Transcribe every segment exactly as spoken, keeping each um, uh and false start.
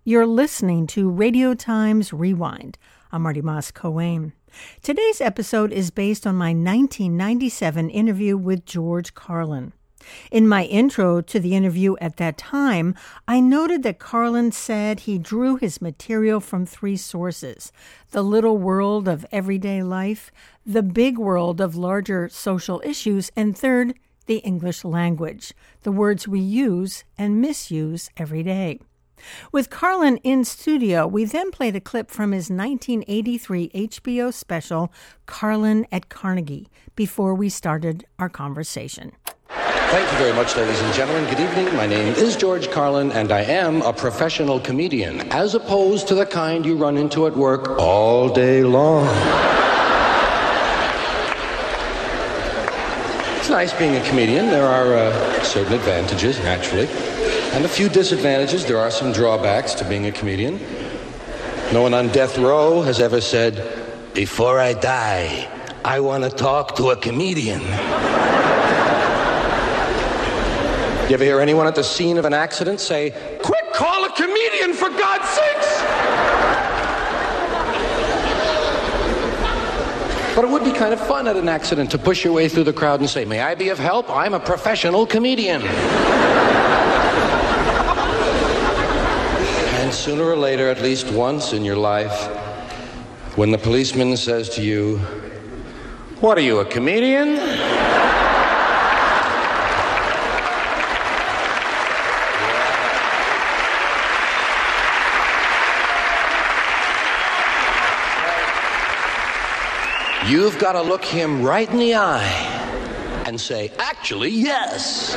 You're listening to Radio Times Rewind. I'm Marty Moss-Coane. Today's episode is based on my nineteen ninety-seven interview with George Carlin. In my intro to the interview at that time, I noted that Carlin said he drew his material from three sources: the little world of everyday life, the big world of larger social issues, and third, the English language, the words we use and misuse every day. With Carlin in studio, we then played a clip from his nineteen eighty-three H B O special, Carlin at Carnegie, before we started our conversation. Thank you very much, ladies and gentlemen. Good evening. My name is George Carlin, and I am a professional comedian, as opposed to the kind you run into at work all day long. It's nice being a comedian. There are uh, certain advantages, naturally, and a few disadvantages. There are some drawbacks to being a comedian. No one on death row has ever said, "Before I die, I want to talk to a comedian." You ever hear anyone at the scene of an accident say, "Quick, call a comedian, for God's sakes!" But it would be kind of fun at an accident to push your way through the crowd and say, "May I be of help? I'm a professional comedian." And sooner or later, at least once in your life, when the policeman says to you, "What are you, a comedian?" You've got to look him right in the eye and say, "Actually, yes."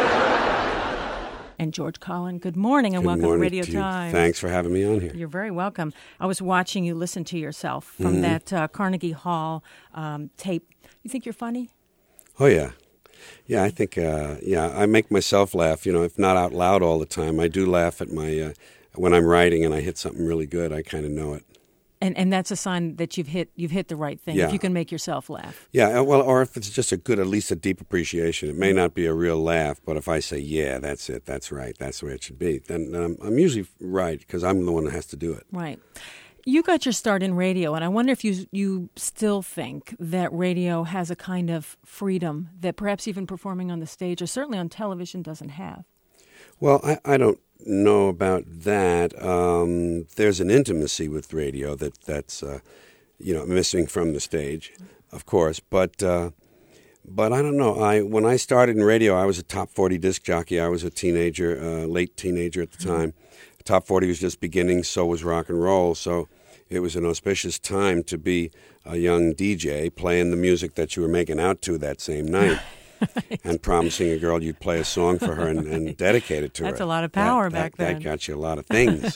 And George Carlin, good morning and good welcome morning to Radio to you. Times. Thanks for having me on here. You're very welcome. I was watching you listen to yourself from mm-hmm. that uh, Carnegie Hall um, tape. You think you're funny? Oh, yeah. Yeah, I think, uh, yeah, I make myself laugh, you know, if not out loud all the time. I do laugh at my, uh, when I'm writing and I hit something really good, I kind of know it. And and that's a sign that you've hit you've hit the right thing, yeah. if you can make yourself laugh. Yeah, well, or if it's just a good, at least a deep appreciation. It may not be a real laugh, but if I say, "Yeah, that's it, that's right, that's the way it should be," then, then I'm, I'm usually right, because I'm the one that has to do it. Right. You got your start in radio, and I wonder if you you still think that radio has a kind of freedom that perhaps even performing on the stage, or certainly on television, doesn't have. Well, I, I don't know about that. Um, there's an intimacy with radio that that's uh, you know missing from the stage, of course. But uh, but I don't know. I when I started in radio, I was a top forty disc jockey. I was a teenager, uh, late teenager at the time. Top forty was just beginning. So was rock and roll. So it was an auspicious time to be a young D J playing the music that you were making out to that same night. Right. And promising a girl you'd play a song for her and, right. and dedicate it to That's her. That's a lot of power that, back that, then. That got you a lot of things.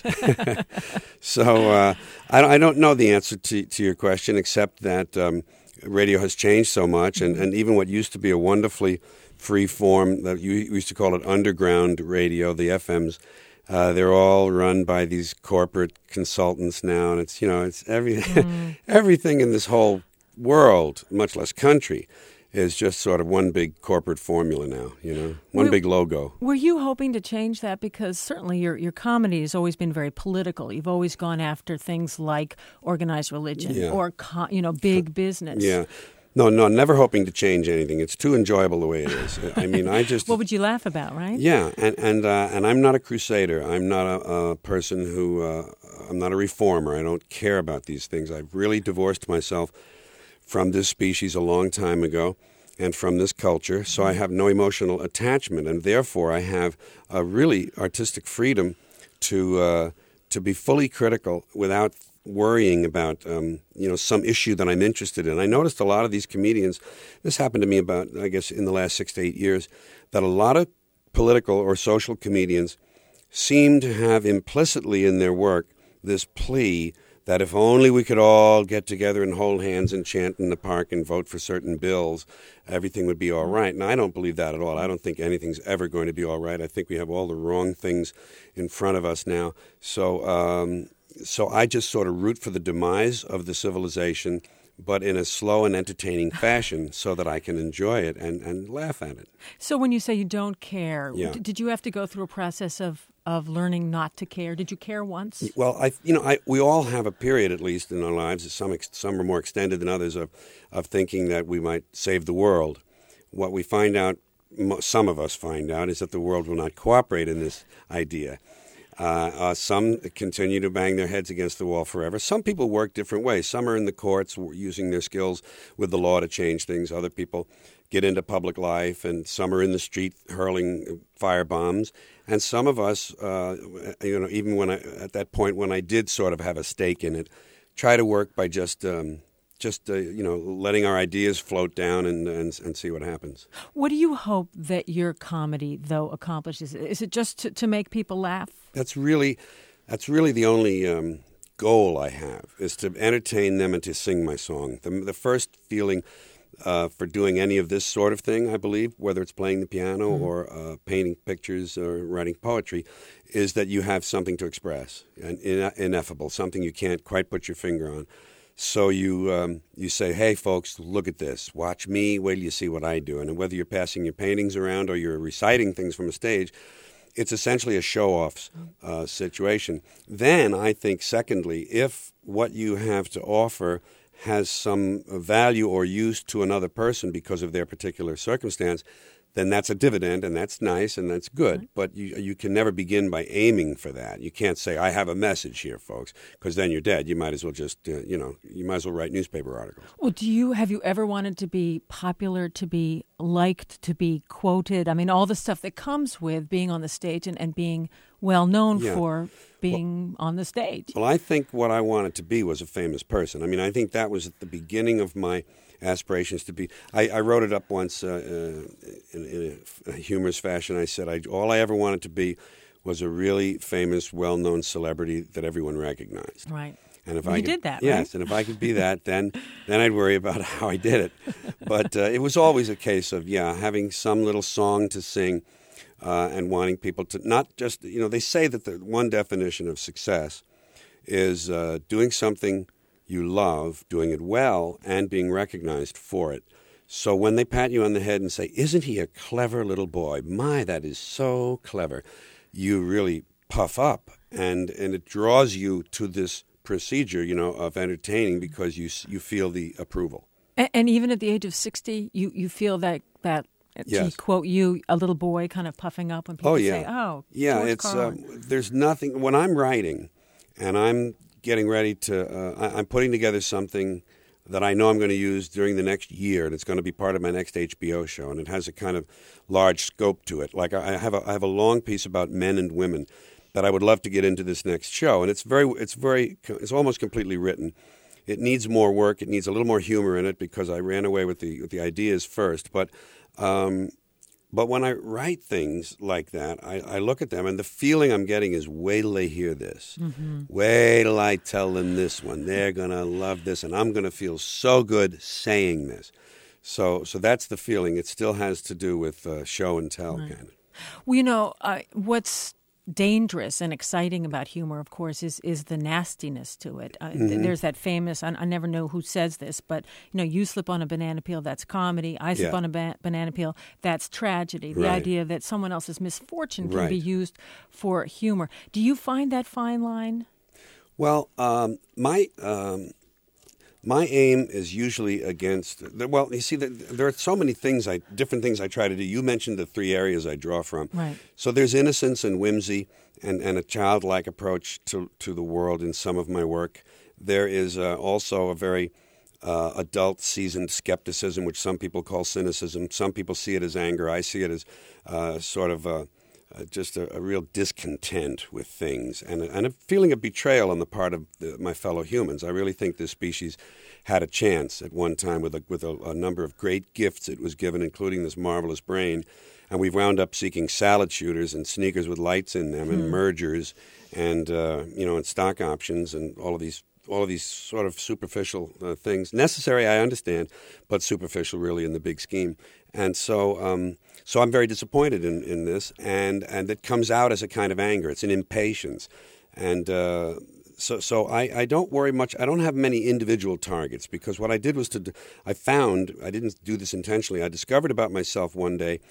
so uh, I, I don't know the answer to, to your question, except that um, radio has changed so much, and, and even what used to be a wonderfully free form, that you we used to call it underground radio, the F Ms, uh, they're all run by these corporate consultants now, and it's you know it's every mm. everything in this whole world, much less country, is just sort of one big corporate formula now, you know, one were, big logo. Were you hoping to change that? Because certainly your, your comedy has always been very political. You've always gone after things like organized religion yeah. or, you know, big business. Yeah. No, no, never hoping to change anything. It's too enjoyable the way it is. I mean, I just... What would you laugh about, right? Yeah, and and uh, and I'm not a crusader. I'm not a, a person who... Uh, I'm not a reformer. I don't care about these things. I've really divorced myself from this species a long time ago and from this culture, so I have no emotional attachment, and therefore I have a really artistic freedom to uh, to be fully critical without worrying about um, you know some issue that I'm interested in. I noticed a lot of these comedians, this happened to me about, I guess, in the last six to eight years, that a lot of political or social comedians seem to have implicitly in their work this plea that if only we could all get together and hold hands and chant in the park and vote for certain bills, everything would be all right. And I don't believe that at all. I don't think anything's ever going to be all right. I think we have all the wrong things in front of us now. So um, so I just sort of root for the demise of the civilization, but in a slow and entertaining fashion so that I can enjoy it and, and laugh at it. So when you say you don't care, yeah. d- did you have to go through a process of of learning not to care? Did you care once? Well, I, you know, I, we all have a period, at least in our lives, some ex- some are more extended than others, of, of thinking that we might save the world. What we find out, some of us find out, is that the world will not cooperate in this idea. Uh, uh, some continue to bang their heads against the wall forever. Some people work different ways. Some are in the courts using their skills with the law to change things. Other people get into public life, and some are in the street hurling fire bombs. And some of us, uh, you know, even when I, at that point when I did sort of have a stake in it, try to work by just um, just uh, you know letting our ideas float down and, and and see what happens. What do you hope that your comedy, though, accomplishes? Is it just to, to make people laugh? That's really, that's really the only um, goal I have, is to entertain them and to sing my song. The, the first feeling uh, for doing any of this sort of thing, I believe, whether it's playing the piano mm-hmm. or uh, painting pictures or writing poetry, is that you have something to express, and in, ineffable, something you can't quite put your finger on. So you um, you say, hey, folks, look at this. Watch me. Wait till you see what I do. And whether you're passing your paintings around or you're reciting things from a stage, it's essentially a show-off uh, situation. Then I think, secondly, if what you have to offer has some value or use to another person because of their particular circumstance, then that's a dividend, and that's nice, and that's good. Right. But you you can never begin by aiming for that. You can't say, I have a message here, folks, because then you're dead. You might as well just, uh, you know, you might as well write newspaper articles. Well, do you, have you ever wanted to be popular, to be liked, to be quoted? I mean, all the stuff that comes with being on the stage and, and being well known yeah. for being well, on the stage. Well, I think what I wanted to be was a famous person. I mean, I think that was at the beginning of my aspirations to be. I, I wrote it up once uh, uh, in, in a humorous fashion. I said I, all I ever wanted to be was a really famous, well-known celebrity that everyone recognized. Right. And if well, I you could, did that, yes, right? And if I could be that, then then I'd worry about how I did it. But uh, it was always a case of, yeah, having some little song to sing uh, and wanting people to not just, you know, they say that the one definition of success is uh, doing something you love, doing it well, and being recognized for it. So when they pat you on the head and say, isn't he a clever little boy? My, that is so clever. You really puff up, and, and it draws you to this procedure, you know, of entertaining because you you feel the approval. And, and even at the age of sixty, you, you feel that, that yes. to quote you, a little boy kind of puffing up when people oh, yeah. say, oh, yeah, George it's Carlin. um, there's nothing, when I'm writing and I'm getting ready to, uh, I, I'm putting together something that I know I'm going to use during the next year, and it's going to be part of my next H B O show, and it has a kind of large scope to it. Like I have a, I have a long piece about men and women that I would love to get into this next show, and it's very, it's very, it's almost completely written. It needs more work. It needs a little more humor in it because I ran away with the with the ideas first. But um, but when I write things like that, I, I look at them, and the feeling I'm getting is, wait till they hear this. Mm-hmm. Wait till I tell them this one. They're going to love this, and I'm going to feel so good saying this. So so that's the feeling. It still has to do with uh, show and tell, right. kind of. Well, you know, uh, what's dangerous and exciting about humor, of course, is is the nastiness to it. Uh, mm-hmm. th- there's that famous, I, I never know who says this, but, you know, you slip on a banana peel, that's comedy. I slip yeah. on a ba- banana peel, that's tragedy. The right. idea that someone else's misfortune can right. be used for humor. Do you find that fine line? Well, um, my... Um My aim is usually against, well, you see, there are so many things, I different things I try to do. You mentioned the three areas I draw from. Right. So there's innocence and whimsy and, and a childlike approach to, to the world in some of my work. There is uh, also a very uh, adult, seasoned skepticism, which some people call cynicism. Some people see it as anger. I see it as uh, sort of a, Uh, just a, a real discontent with things and a, and a feeling of betrayal on the part of the, my fellow humans. I really think this species had a chance at one time with a, with a, a number of great gifts it was given, including this marvelous brain. And we've wound up seeking salad shooters and sneakers with lights in them and hmm. mergers and, uh, you know, and stock options and all of these all of these sort of superficial uh, things. Necessary, I understand, but superficial really in the big scheme. And so um, so I'm very disappointed in, in this, and, and it comes out as a kind of anger. It's an impatience. And uh, so so I, I don't worry much. I don't have many individual targets because what I did was to – I found – I didn't do this intentionally. I discovered about myself one day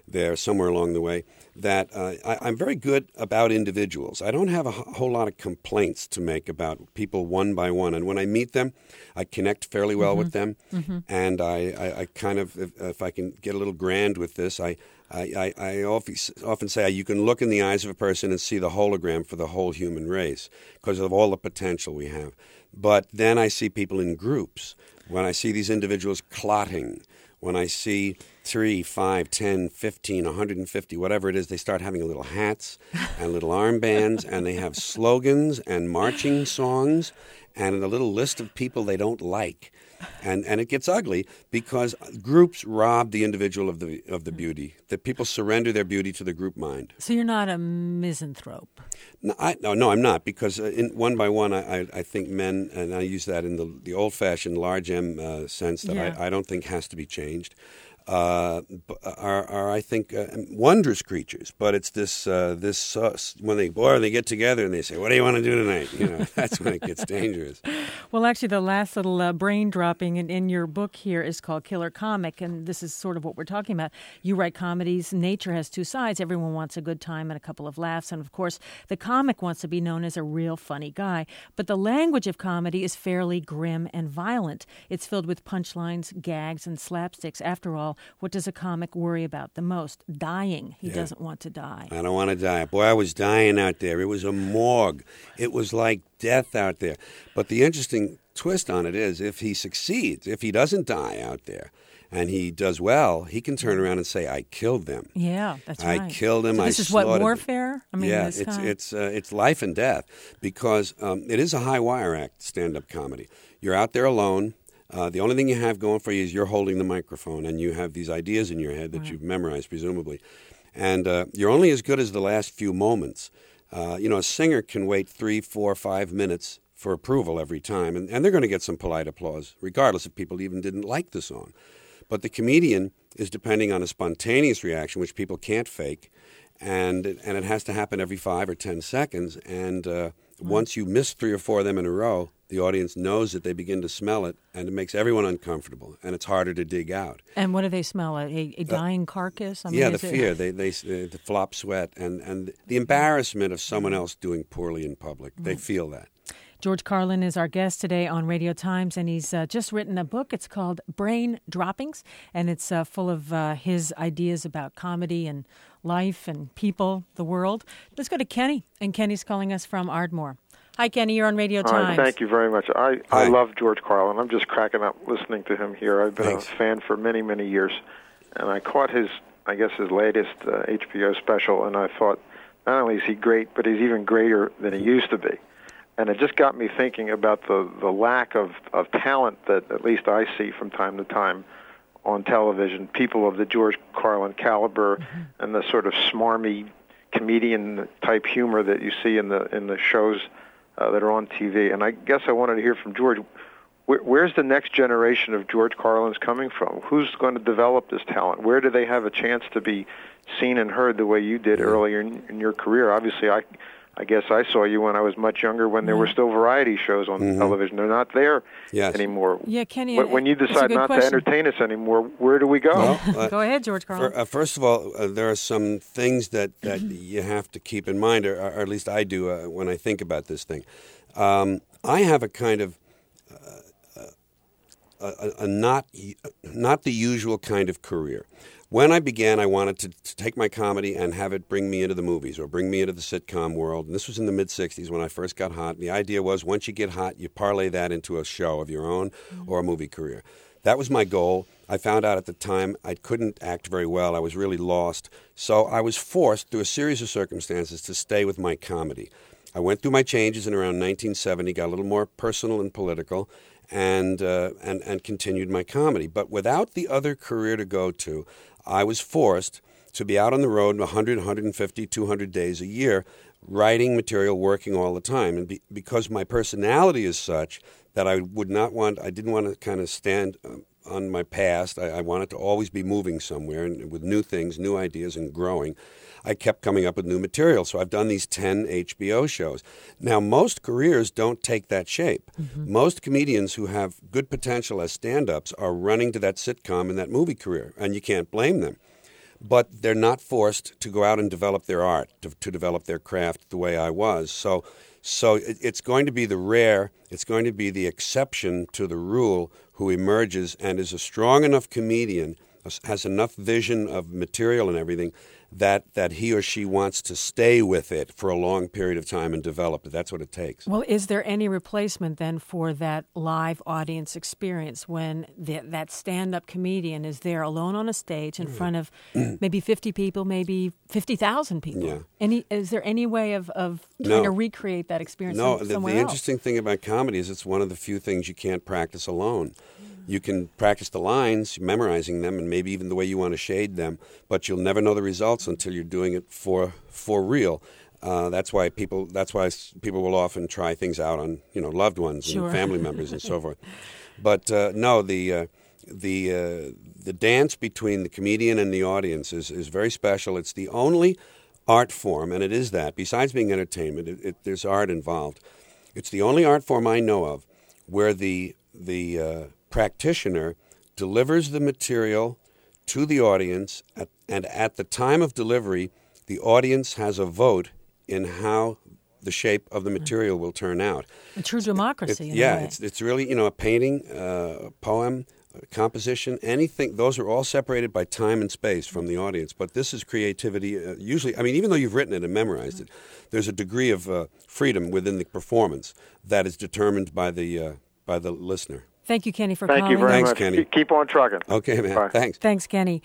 there somewhere along the way, that uh, I, I'm very good about individuals. I don't have a h- whole lot of complaints to make about people one by one. And when I meet them, I connect fairly well mm-hmm. with them. Mm-hmm. And I, I, I kind of, if, if I can get a little grand with this, I, I, I, I often, often say you can look in the eyes of a person and see the hologram for the whole human race because of all the potential we have. But then I see people in groups. When I see these individuals clotting, when I see three, five, ten, fifteen, one hundred fifty, whatever it is, they start having little hats and little armbands, and they have slogans and marching songs and a little list of people they don't like. And and it gets ugly because groups rob the individual of the of the beauty. That people surrender their beauty to the group mind. So you're not a misanthrope. No, I, no, no, I'm not, because uh, in, one by one, I, I, I think men, and I use that in the the old-fashioned large M uh, sense that yeah. I, I don't think has to be changed. Uh, are, are I think uh, wondrous creatures, but it's this uh, this uh, when they boy they get together and they say, "What do you want to do tonight?" You know, that's when it gets dangerous. Well, actually, the last little uh, brain dropping in, in your book here is called Killer Comic, and this is sort of what we're talking about. You write comedies. Nature has two sides. Everyone wants a good time and a couple of laughs, and of course, the comic wants to be known as a real funny guy. But the language of comedy is fairly grim and violent. It's filled with punchlines, gags, and slapsticks. After all, what does a comic worry about the most? Dying. He yeah. doesn't want to die. I don't want to die. Boy, I was dying out there. It was a morgue. It was like death out there. But the interesting twist on it is if he succeeds, if he doesn't die out there, and he does well, he can turn around and say, "I killed them." Yeah, that's I right. I killed him. So this I is what warfare. Them. I mean, yeah, this it's kind. it's uh, it's life and death because um, it is a high wire act, stand-up comedy. You're out there alone. Uh, the only thing you have going for you is you're holding the microphone and you have these ideas in your head that right. you've memorized, presumably. And uh, you're only as good as the last few moments. Uh, you know, a singer can wait three, four, five minutes for approval every time, and, and they're going to get some polite applause, regardless if people even didn't like the song. But the comedian is depending on a spontaneous reaction, which people can't fake, and, and it has to happen every five or ten seconds. And uh, right. once you miss three or four of them in a row, the audience knows that they begin to smell it, and it makes everyone uncomfortable, and it's harder to dig out. And what do they smell? A, a dying uh, carcass? I mean, yeah, the it... fear. They, they, the flop sweat, and, and the embarrassment of someone else doing poorly in public. They feel that. George Carlin is our guest today on Radio Times, and he's uh, just written a book. It's called Brain Droppings, and it's uh, full of uh, his ideas about comedy and life and people, the world. Let's go to Kenny, and Kenny's calling us from Ardmore. Hi, Kenny. You're on Radio Times. Hi, thank you very much. I, I love George Carlin. I'm just cracking up listening to him here. I've been Thanks. a fan for many, many years, and I caught his, I guess, his latest uh, H B O special, and I thought, not only is he great, but he's even greater than he used to be. And it just got me thinking about the, the lack of, of talent that at least I see from time to time on television, people of the George Carlin caliber mm-hmm. and the sort of smarmy comedian-type humor that you see in the in the shows uh, that are on T V. And I guess I wanted to hear from George, where, where's the next generation of George Carlins coming from? Who's going to develop this talent? Where do they have a chance to be seen and heard the way you did earlier in, in your career? Obviously, I... I guess I saw you when I was much younger, when there were still variety shows on mm-hmm. television. They're not there yes. anymore. Yeah, Kenny. When, when you decide not question. to entertain us anymore, where do we go? Well, uh, go ahead, George Carlin. For, uh, first of all, uh, there are some things that, that you have to keep in mind, or, or at least I do uh, when I think about this thing. Um, I have a kind of uh, a, a, a not not the usual kind of career. When I began, I wanted to, to take my comedy and have it bring me into the movies or bring me into the sitcom world. And this was in the mid-sixties when I first got hot. And the idea was once you get hot, you parlay that into a show of your own mm-hmm. or a movie career. That was my goal. I found out at the time I couldn't act very well. I was really lost. So I was forced through a series of circumstances to stay with my comedy. I went through my changes in around nineteen seventy, got a little more personal and political, and uh, and and continued my comedy. But without the other career to go to, I was forced to be out on the road one hundred, one hundred fifty, two hundred days a year, writing material, working all the time. And be, because my personality is such that I would not want, I didn't want to kind of stand on my past. I, I wanted to always be moving somewhere and with new things, new ideas, and growing. I kept coming up with new material. So I've done these ten H B O shows. Now, most careers don't take that shape. Mm-hmm. Most comedians who have good potential as stand-ups are running to that sitcom and that movie career, and you can't blame them. but they're not forced to go out and develop their art, to, to develop their craft the way I was. So, so it, it's going to be the rare, it's going to be the exception to the rule who emerges and is a strong enough comedian, has enough vision of material and everything, that that he or she wants to stay with it for a long period of time and develop it. That's what it takes. Well, is there any replacement then for that live audience experience when the, that stand-up comedian is there alone on a stage in front of maybe fifty people, maybe fifty thousand people? Yeah. Any, is there any way of, of trying No. to recreate that experience No, some- the, somewhere the else? interesting thing about comedy is it's one of the few things you can't practice alone. You can practice the lines, memorizing them, and maybe even the way you want to shade them, but you'll never know the results until you're doing it for for real. Uh, that's why people. That's why s- people will often try things out on you know loved ones Sure. and family members and so forth. But uh, no, the uh, the uh, the dance between the comedian and the audience is is very special. It's the only art form, and it is that. Besides being entertainment, it, it, there's art involved. It's the only art form I know of where the the uh, practitioner delivers the material to the audience, at, and at the time of delivery, the audience has a vote in how the shape of the material will turn out. A true democracy. It- in a yeah, way. it's it's really you know a painting, uh, a poem, a composition, anything. Those are all separated by time and space from the audience. But this is creativity. Uh, usually, I mean, even though you've written it and memorized it, there's a degree of uh, freedom within the performance that is determined by the uh, by the listener. Thank you, Kenny, for Thank calling. you very Thanks, much. Kenny. Keep- Keep on trucking. Okay, man. Bye. Thanks. Thanks, Kenny.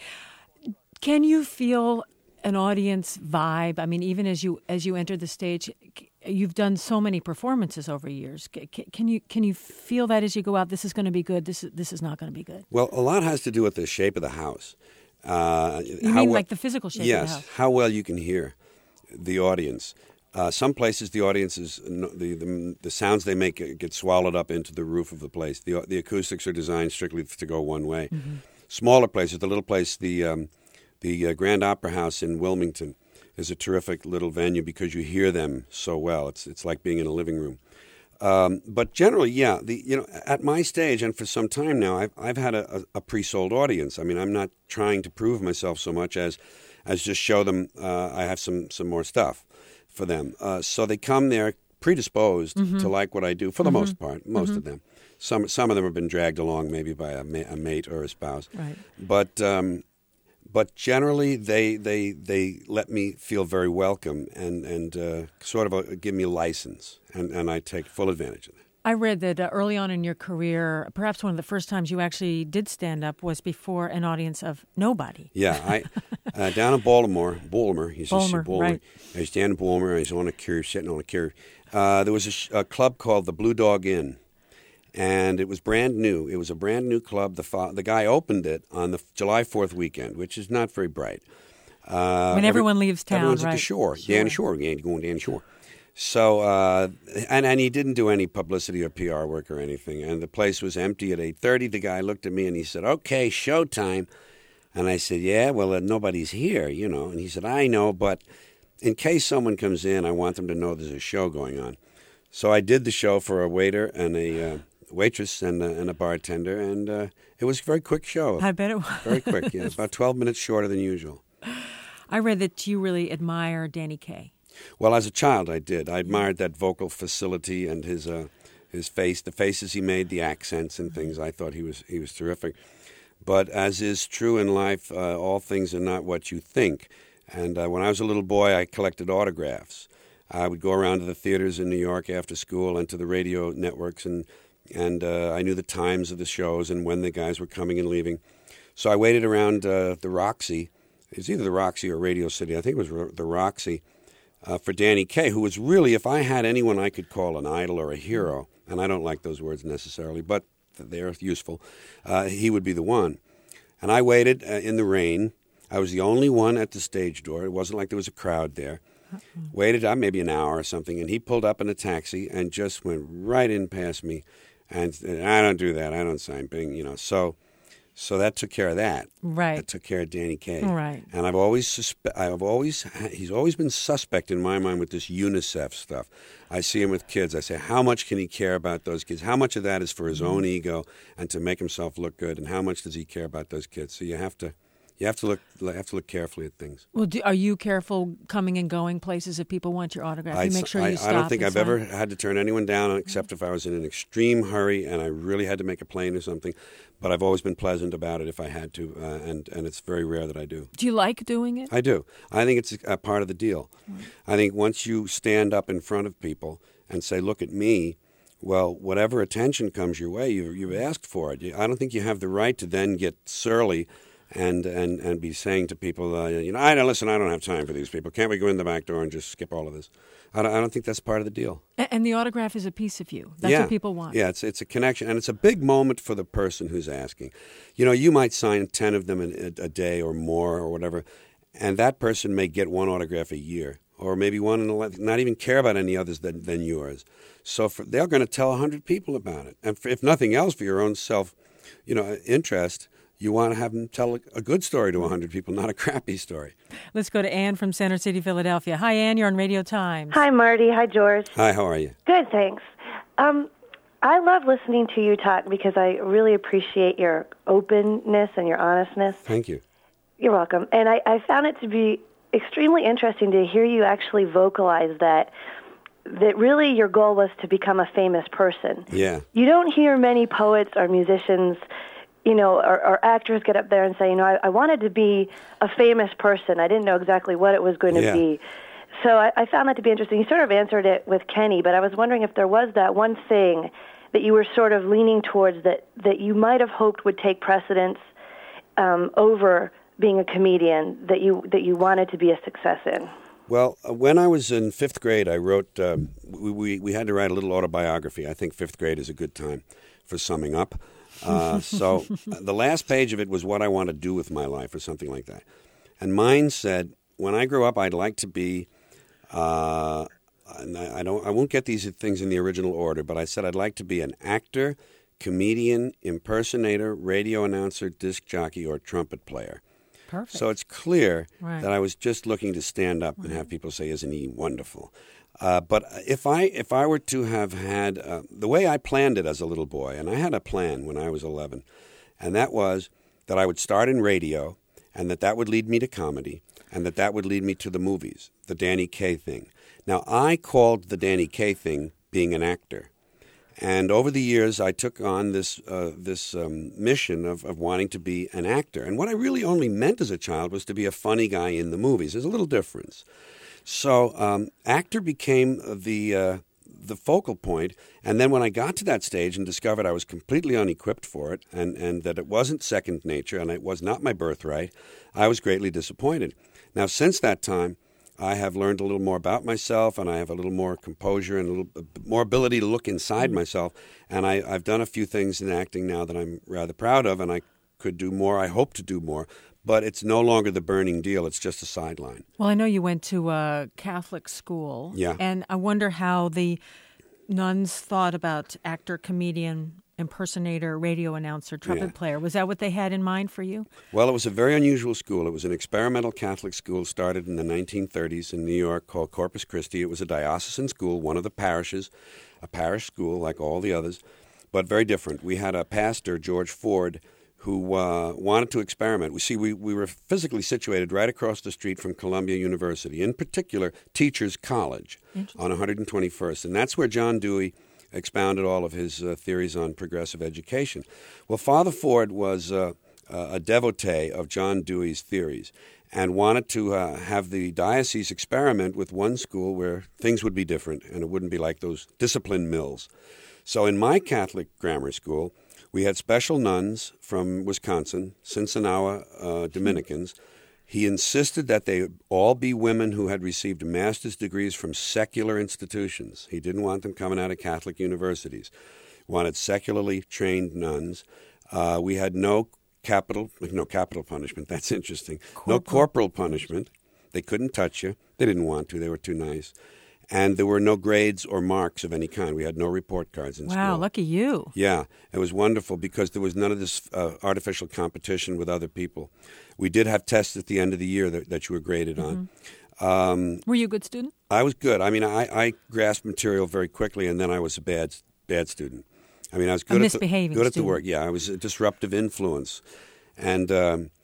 Can you feel an audience vibe? I mean, even as you as you enter the stage, c- you've done so many performances over years. C- c- Can you can you feel that as you go out? This is going to be good. This is this is not going to be good. Well, a lot has to do with the shape of the house. Uh, You how mean well- like the physical shape yes, of the house? how well you can hear the audience. Uh, some places the audience is no- the, the the sounds they make get swallowed up into the roof of the place. The the acoustics are designed strictly to go one way. Mm-hmm. Smaller places, the little place, the um, the uh, Grand Opera House in Wilmington is a terrific little venue because you hear them so well. It's it's like being in a living room. Um, but generally, yeah, the you know at my stage and for some time now, I've I've had a, a, a pre-sold audience. I mean, I'm not trying to prove myself so much as as just show them uh, I have some some more stuff for them. Uh, so they come there predisposed Mm-hmm. to like what I do for the most part. Most of them. Some some of them have been dragged along maybe by a, ma- a mate or a spouse. Right. But um, but generally they they they let me feel very welcome and and uh, sort of a, give me a license, and, and I take full advantage of that. I read that uh, early on in your career, perhaps one of the first times you actually did stand up was before an audience of nobody. Yeah, I uh, down in Baltimore, Baltimore, he's Baltimore, right. I was down in Baltimore. I was on a curve, sitting on a curve. Uh, there was a, sh- a club called the Blue Dog Inn, and it was brand new. It was a brand new club. The fa- the guy opened it on the July fourth weekend, which is not very bright. Uh, When everyone leaves town, everyone's at right. the shore, Sure. down the shore, again, going down the shore. So, uh, and and he didn't do any publicity or P R work or anything. And the place was empty at eight thirty. The guy looked at me and he said, "Okay, showtime." And I said, "Yeah, well, uh, nobody's here, you know." And he said, "I know, but in case someone comes in, I want them to know there's a show going on." So I did the show for a waiter and a uh, waitress and a, and a bartender, and uh, it was a very quick show. I bet it was. Very quick, yeah, about twelve minutes shorter than usual. I read that you really admire Danny Kaye. Well, as a child, I did. I admired that vocal facility and his uh, his face, the faces he made, the accents and things. I thought he was he was terrific. But as is true in life, uh, all things are not what you think. And uh, when I was a little boy, I collected autographs. I would go around to the theaters in New York after school and to the radio networks, and and uh, I knew the times of the shows and when the guys were coming and leaving. So I waited around uh, the Roxy. It was either the Roxy or Radio City. I think it was Ro- the Roxy. Uh, for Danny Kaye, who was really, if I had anyone I could call an idol or a hero, and I don't like those words necessarily, but they're useful, uh, he would be the one. And I waited uh, in the rain. I was the only one at the stage door. It wasn't like there was a crowd there. Uh-uh. Waited uh, maybe an hour or something, and he pulled up in a taxi and just went right in past me. And uh, I don't do that. I don't sign Bing, you know. So so that took care of that. Right. That took care of Danny Kaye. Right. And I've always suspe- I've always he's always been suspect in my mind with this UNICEF stuff. I see him with kids. I say, how much can he care about those kids? How much of that is for his own ego and to make himself look good? And how much does he care about those kids? So you have to You have to look you have to look carefully at things. Well, do, are you careful coming and going places if people want your autograph? You make sure I, you stop. I don't think I've sign. ever had to turn anyone down except if I was in an extreme hurry and I really had to make a plane or something. But I've always been pleasant about it if I had to, uh, and, and it's very rare that I do. Do you like doing it? I do. I think it's a, a part of the deal. Right. I think once you stand up in front of people and say, look at me, well, whatever attention comes your way, you, you've asked for it. You, I don't think you have the right to then get surly and and, and be saying to people, uh, you know, I don't, listen, I don't have time for these people. Can't we go in the back door and just skip all of this? I don't, I don't think that's part of the deal. And, and the autograph is a piece of you. That's yeah. what people want. Yeah, it's it's a connection, and it's a big moment for the person who's asking. You know, you might sign ten of them in a, a day or more or whatever, and that person may get one autograph a year, or maybe one in eleven, not even care about any others than, than yours. So for, they're going to tell one hundred people about it. And for, if nothing else, for your own self, you know, interest, you want to have them tell a, a good story to one hundred people, not a crappy story. Let's go to Ann from Center City, Philadelphia. Hi, Ann. You're on Radio Times. Hi, Marty. Hi, George. Hi, how are you? Good, thanks. Um, I love listening to you talk because I really appreciate your openness and your honestness. Thank you. You're welcome. And I, I found it to be extremely interesting to hear you actually vocalize that that really your goal was to become a famous person. Yeah. You don't hear many poets or musicians, you know, or, or actors get up there and say, you know, I, I wanted to be a famous person. I didn't know exactly what it was going to yeah. be. So I, I found that to be interesting. You sort of answered it with Kenny, but I was wondering if there was that one thing that you were sort of leaning towards that, that you might have hoped would take precedence um, over being a comedian that you that you wanted to be a success in. Well, uh, when I was in fifth grade, I wrote, um, we, we, we had to write a little autobiography. I think fifth grade is a good time for summing up. Uh, so the last page of it was what I want to do with my life or something like that. And mine said, when I grow up, I'd like to be, uh, and I, I, don't, I won't get these things in the original order, but I said I'd like to be an actor, comedian, impersonator, radio announcer, disc jockey, or trumpet player. Perfect. So it's clear right. that I was just looking to stand up and have people say, "Isn't he wonderful?" Uh, but if I if I were to have had uh, the way I planned it as a little boy, and I had a plan when I was eleven, and that was that I would start in radio, and that that would lead me to comedy, and that that would lead me to the movies, the Danny Kaye thing. Now I called the Danny Kaye thing being an actor. And over the years, I took on this uh, this um, mission of, of wanting to be an actor. And what I really only meant as a child was to be a funny guy in the movies. There's a little difference. So um, actor became the uh, the focal point. And then when I got to that stage and discovered I was completely unequipped for it and, and that it wasn't second nature and it was not my birthright, I was greatly disappointed. Now, since that time, I have learned a little more about myself, and I have a little more composure and a little more ability to look inside myself. And I, I've done a few things in acting now that I'm rather proud of, and I could do more. I hope to do more. But it's no longer the burning deal. It's just a sideline. Well, I know you went to a Catholic school. Yeah. And I wonder how the nuns thought about actor, comedian, impersonator, radio announcer, trumpet yeah. player. Was that what they had in mind for you? Well, it was a very unusual school. It was an experimental Catholic school started in the nineteen thirties in New York called Corpus Christi. It was a diocesan school, one of the parishes, a parish school like all the others, but very different. We had a pastor, George Ford, who uh, wanted to experiment. We see we, we were physically situated right across the street from Columbia University, in particular Teachers College on one hundred twenty-first. And that's where John Dewey expounded all of his uh, theories on progressive education. Well, Father Ford was uh, uh, a devotee of John Dewey's theories and wanted to uh, have the diocese experiment with one school where things would be different and it wouldn't be like those discipline mills. So in my Catholic grammar school, we had special nuns from Wisconsin, Sinsinawa uh, Dominicans. He insisted that they all be women who had received master's degrees from secular institutions. He didn't want them coming out of Catholic universities. He wanted secularly trained nuns. Uh, we had no capital, no capital punishment. That's interesting. Corporal. No corporal punishment. They couldn't touch you. They didn't want to. They were too nice. And there were no grades or marks of any kind. We had no report cards in wow, school. Wow, lucky you. Yeah, it was wonderful because there was none of this uh, artificial competition with other people. We did have tests at the end of the year that, that you were graded mm-hmm. on. Um, were you a good student? I was good. I mean, I, I grasped material very quickly, and then I was a bad bad student. I mean, I was good, a at, the, good student. at the work. Yeah, I was a disruptive influence. And... Um,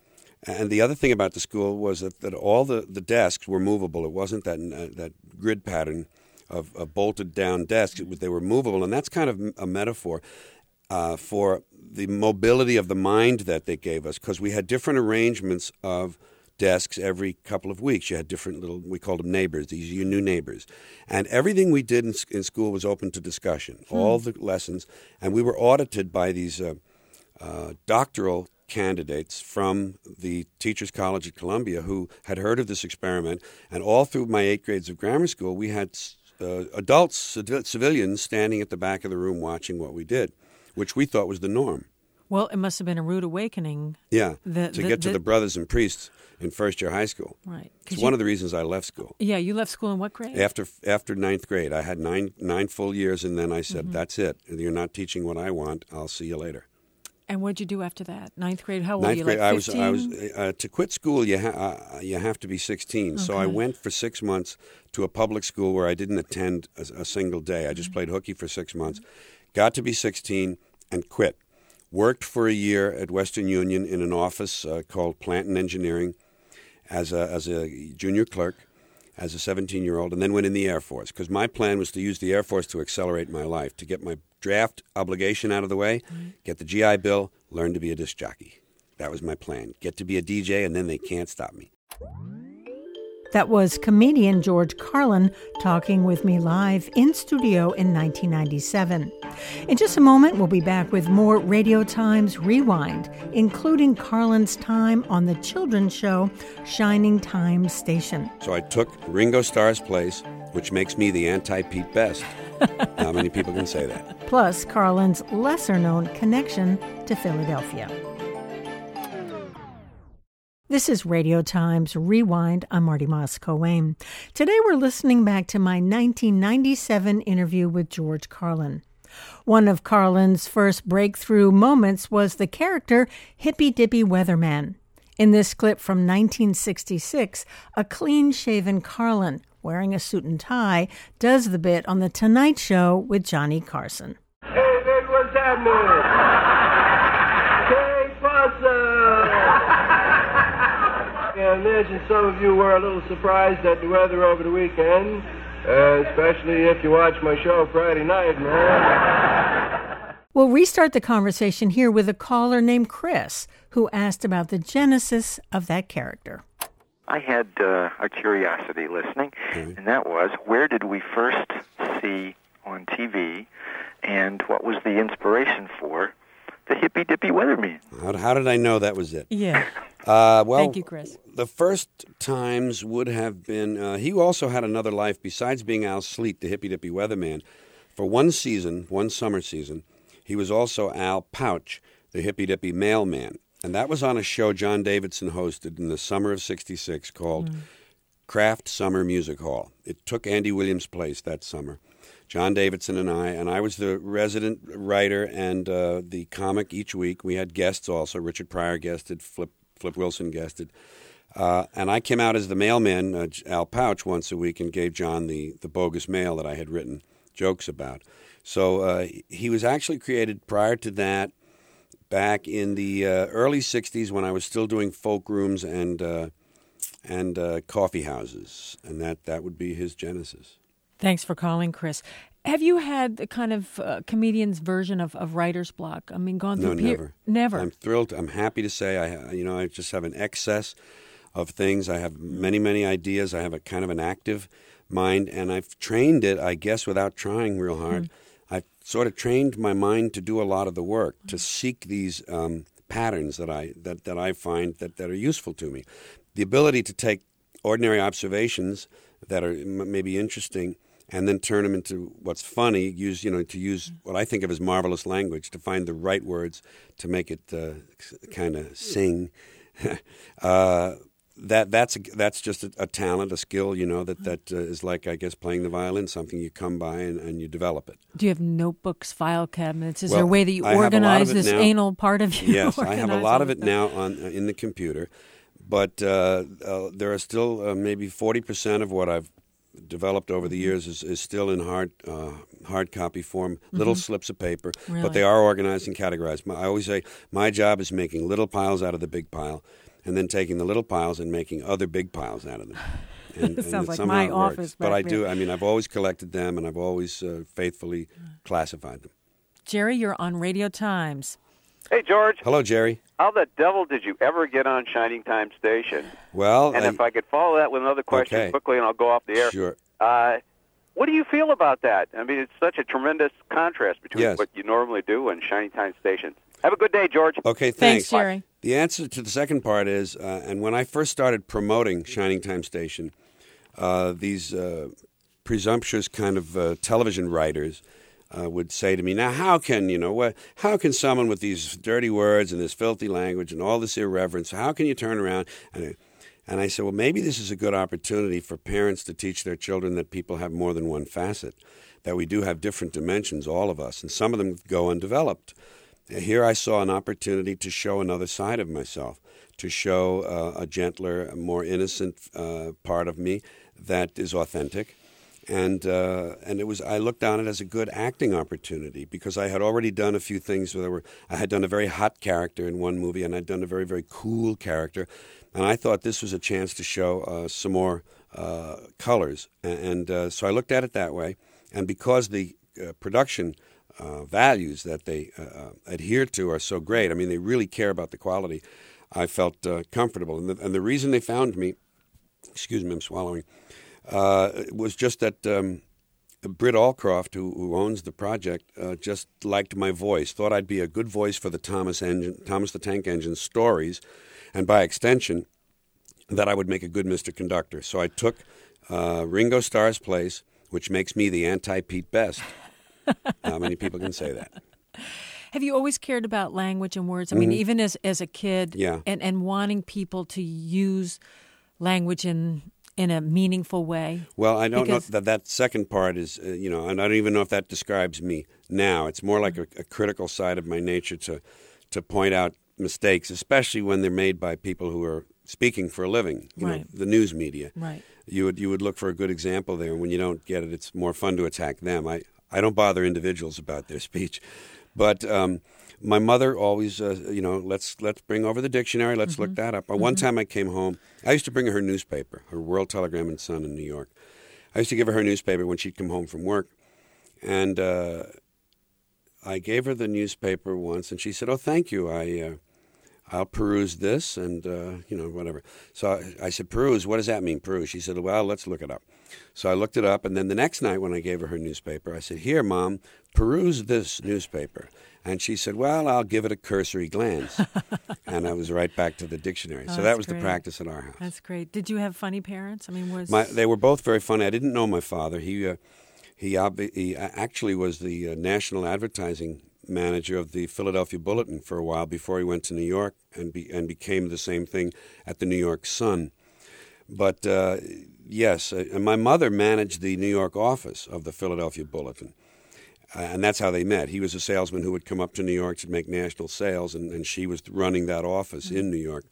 And the other thing about the school was that, that all the, the desks were movable. It wasn't that uh, that grid pattern of, of bolted down desks. It was, they were movable, and that's kind of a metaphor uh, for the mobility of the mind that they gave us, because we had different arrangements of desks every couple of weeks. You had different little, we called them neighbors. These are your new neighbors. And everything we did in, in school was open to discussion, hmm. all the lessons. And we were audited by these uh, uh, doctoral candidates from the Teachers College at Columbia who had heard of this experiment. And all through my eight grades of grammar school, we had uh, adults, civilians, standing at the back of the room watching what we did, which we thought was the norm. Well, it must have been a rude awakening. Yeah, the, to the, get to the, the brothers and priests in first year high school. Right. It's you, one of the reasons I left school. Yeah, you left school in what grade? After after ninth grade. I had nine nine full years, and then I said, mm-hmm. that's it. You're not teaching what I want. I'll see you later. And what did you do after that? Ninth grade? How old Ninth were you, grade, like I was, fifteen? I was uh, to quit school, you, ha- uh, you have to be sixteen. Okay. So I went for six months to a public school where I didn't attend a, a single day. I just mm-hmm. played hooky for six months. Got to be sixteen and quit. Worked for a year at Western Union in an office uh, called Plant and Engineering as a, as a junior clerk, as a seventeen-year-old, and then went in the Air Force, because my plan was to use the Air Force to accelerate my life, to get my draft obligation out of the way, mm-hmm. get the G I Bill, learn to be a disc jockey. That was my plan. Get to be a D J, and then they can't stop me. That was comedian George Carlin talking with me live in studio in nineteen ninety-seven. In just a moment, we'll be back with more Radio Times Rewind, including Carlin's time on the children's show Shining Time Station. So I took Ringo Starr's place, which makes me the anti-Pete Best. How many people can say that? Plus, Carlin's lesser-known connection to Philadelphia. This is Radio Times Rewind. I'm Marty Moss-Coane. Today we're listening back to my nineteen ninety-seven interview with George Carlin. One of Carlin's first breakthrough moments was the character Hippy Dippy Weatherman. In this clip from nineteen sixty-six, a clean-shaven Carlin, wearing a suit and tie, does the bit on The Tonight Show with Johnny Carson. Hey, baby, what's happening? Hey, Possum! I imagine some of you were a little surprised at the weather over the weekend, uh, especially if you watch my show Friday night, man. We'll restart the conversation here with a caller named Chris, who asked about the genesis of that character. I had uh, a curiosity listening, mm-hmm. and that was, where did we first see on T V, and what was the inspiration for the Hippy Dippy Weatherman? How, how did I know that was it? Yeah. Uh, well, Thank you, Chris. The first times would have been, uh, he also had another life besides being Al Sleet, the Hippy Dippy Weatherman. For one season, one summer season, he was also Al Pouch, the Hippy Dippy Mailman. And that was on a show John Davidson hosted in the summer of sixty-six called mm. Kraft Summer Music Hall. It took Andy Williams' place that summer. John Davidson and I, and I was the resident writer and uh, the comic each week. We had guests also. Richard Pryor guested, Flip Flip Wilson guested. Uh, and I came out as the mailman, uh, Al Pouch, once a week and gave John the, the bogus mail that I had written jokes about. So uh, he was actually created prior to that, back in the uh, early sixties when I was still doing folk rooms and uh, and uh, coffee houses. And that, that would be his genesis. Thanks for calling, Chris. Have you had the kind of uh, comedian's version of, of writer's block? I mean, gone through... No, peer- never. Never. I'm thrilled. I'm happy to say, I, you know, I just have an excess of things. I have many, many ideas. I have a kind of an active mind, and I've trained it, I guess, without trying real hard. Mm. I've sort of trained my mind to do a lot of the work, to seek these um, patterns that I that, that I find that, that are useful to me. The ability to take ordinary observations that are m- maybe interesting and then turn them into what's funny, use, you know, to use what I think of as marvelous language, to find the right words to make it uh, kind of sing. uh, that that's a, that's just a, a talent, a skill, you know, that, that uh, is like, I guess, playing the violin, something you come by and, and you develop it. Do you have notebooks, file cabinets? Is well, there a way that you I organize this now. anal part of you? Yes, I have a lot of it now on uh, in the computer, but uh, uh, there are still uh, maybe forty percent of what I've developed over the years is, is still in hard uh, hard copy form, little mm-hmm. slips of paper, really? But they are organized and categorized. My, I always say my job is making little piles out of the big pile, and then taking the little piles and making other big piles out of them. And, it sounds and like my office. Works. But back I there. do. I mean, I've always collected them, and I've always uh, faithfully classified them. Jerry, you're on Radio Times. Hey, George. Hello, Jerry. How the devil did you ever get on Shining Time Station? Well, and I, if I could follow that with another question okay. quickly, and I'll go off the air. Sure. Uh, what do you feel about that? I mean, it's such a tremendous contrast between yes. what you normally do and Shining Time Station. Have a good day, George. Okay, thanks. Thanks, Jerry. The answer to the second part is, uh, and when I first started promoting Shining Time Station, uh, these uh, presumptuous kind of uh, television writers uh, would say to me, now how can, you know, what, how can someone with these dirty words and this filthy language and all this irreverence, how can you turn around? And, and I said, well, maybe this is a good opportunity for parents to teach their children that people have more than one facet, that we do have different dimensions, all of us, and some of them go undeveloped. Here I saw an opportunity to show another side of myself, to show uh, a gentler, more innocent uh, part of me that is authentic. And uh, and it was I looked on it as a good acting opportunity because I had already done a few things where there were I had done a very hot character in one movie and I'd done a very, very cool character. And I thought this was a chance to show uh, some more uh, colors. And, and uh, so I looked at it that way. And because the uh, production Uh, values that they uh, adhere to are so great. I mean, they really care about the quality. I felt uh, comfortable. And the, and the reason they found me, excuse me, I'm swallowing, uh, was just that um, Britt Allcroft, who, who owns the project, uh, just liked my voice, thought I'd be a good voice for the Thomas, engine, Thomas the Tank Engine stories, and by extension, that I would make a good Mister Conductor. So I took uh, Ringo Starr's place, which makes me the anti-Pete Best. How many people can say that? Have you always cared about language and words? I mean, mm-hmm. even as, as a kid, yeah. and, and wanting people to use language in in a meaningful way? Well, I don't because... know that that second part is, uh, you know, and I don't even know if that describes me now. It's more like a, a critical side of my nature to to point out mistakes, especially when they're made by people who are speaking for a living, you right. know, the news media. Right. You would you would look for a good example there, and when you don't get it, it's more fun to attack them. I, I don't bother individuals about their speech. But um, my mother always, uh, you know, let's let's bring over the dictionary, let's mm-hmm. look that up. Uh, one mm-hmm. time I came home, I used to bring her her newspaper, her World Telegram and Sun in New York. I used to give her her newspaper when she'd come home from work. And uh, I gave her the newspaper once, and she said, oh, thank you, I, uh, I'll peruse this and, uh, you know, whatever. So I, I said, peruse, what does that mean, peruse? She said, well, let's look it up. So I looked it up, and then the next night when I gave her her newspaper, I said, here, Mom, peruse this newspaper. And she said, well, I'll give it a cursory glance. And I was right back to the dictionary. Oh, so that was great. the practice at our house. That's great. Did you have funny parents? I mean, was my, they were both very funny. I didn't know my father. He, uh, he, ob- he actually was the uh, national advertising manager of the Philadelphia Bulletin for a while before he went to New York and, be- and became the same thing at the New York Sun. But... Uh, Yes, uh, and my mother managed the New York office of the Philadelphia Bulletin, uh, and that's how they met. He was a salesman who would come up to New York to make national sales, and, and she was running that office mm-hmm. in New York.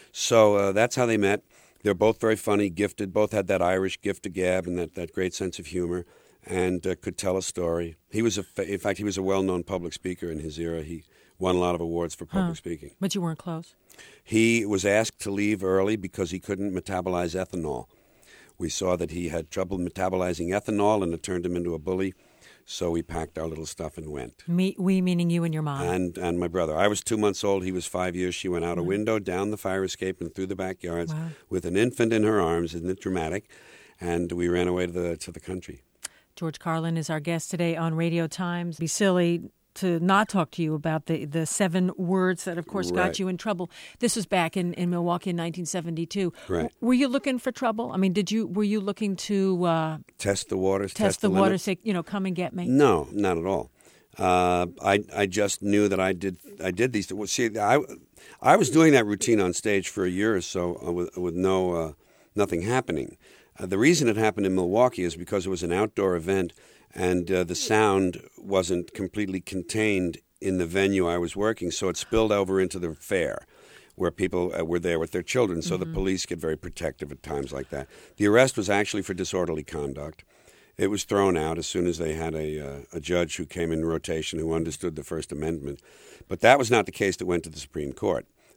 So uh, that's how they met. They're both very funny, gifted, both had that Irish gift of gab and that, that great sense of humor, and uh, could tell a story. He was, a fa- in fact, he was a well-known public speaker in his era. He won a lot of awards for public huh. speaking. But you weren't close? He was asked to leave early because he couldn't metabolize ethanol. We saw that he had trouble metabolizing ethanol, and it turned him into a bully. So we packed our little stuff and went. Me, we meaning you and your mom? And and my brother. I was two months old. He was five years. She went out a window, down the fire escape, and through the backyards wow. with an infant in her arms. Isn't it dramatic? And we ran away to the to the country. George Carlin is our guest today on Radio Times. It'd be silly to not talk to you about the, the seven words that, of course, right. got you in trouble. This was back in, in Milwaukee in nineteen seventy-two. Right. W- were you looking for trouble? I mean, did you were you looking to uh, test the waters, test, test the, the waters, say, you know, come and get me? No, not at all. Uh, I I just knew that I did I did these. Well, see, I I was doing that routine on stage for a year or so uh, with with no uh, nothing happening. Uh, the reason it happened in Milwaukee is because it was an outdoor event, and uh, the sound wasn't completely contained in the venue I was working, so it spilled over into the fair where people uh, were there with their children, so mm-hmm. the police get very protective at times like that. The arrest was actually for disorderly conduct. It was thrown out as soon as they had a, uh, a judge who came in rotation who understood the First Amendment. But that was not the case that went to the Supreme Court.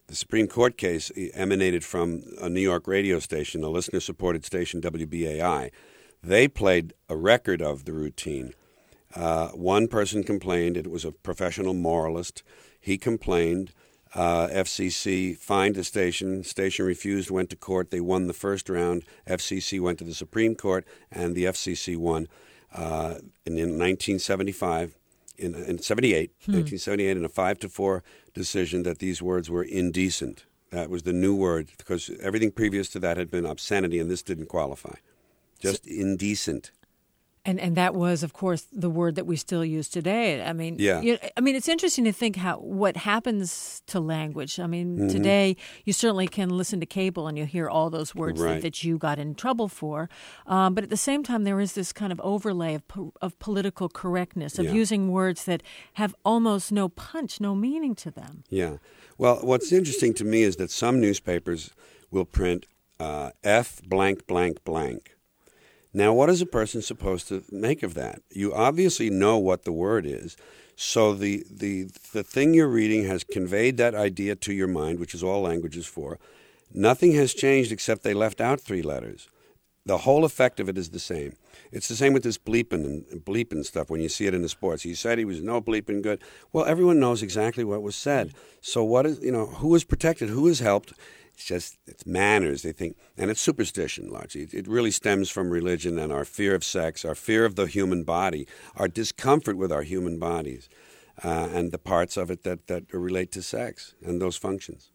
The Supreme Court case emanated from a New York radio station, a listener-supported station, W B A I. They played a record of the routine. Uh, one person complained. It was a professional moralist. He complained. Uh, F C C fined the station. Station refused, went to court. They won the first round. F C C went to the Supreme Court, and the F C C won. Uh, in, in nineteen seventy-five, in, in seventy-eight, hmm. nineteen seventy-eight, in a five to four decision that these words were indecent. That was the new word, because everything previous to that had been obscenity, and this didn't qualify. Just so, indecent. And and that was, of course, the word that we still use today. I mean, yeah. you, I mean, it's interesting to think how what happens to language. I mean, mm-hmm. today you certainly can listen to cable and you hear all those words right. that, that you got in trouble for. Um, but at the same time, there is this kind of overlay of po- of political correctness, of yeah. using words that have almost no punch, no meaning to them. Yeah. Well, what's interesting to me is that some newspapers will print uh, F blank blank blank. Now, what is a person supposed to make of that? You obviously know what the word is, so the, the the thing you're reading has conveyed that idea to your mind, which is all language is for. Nothing has changed except they left out three letters. The whole effect of it is the same. It's the same with this bleeping and bleeping stuff when you see it in the sports. He said he was no bleeping good. Well, everyone knows exactly what was said. So what is, you know, who is protected? Who is helped? It's just, it's manners, they think, and it's superstition largely. It really stems from religion and our fear of sex, our fear of the human body, our discomfort with our human bodies, uh, and the parts of it that, that relate to sex and those functions.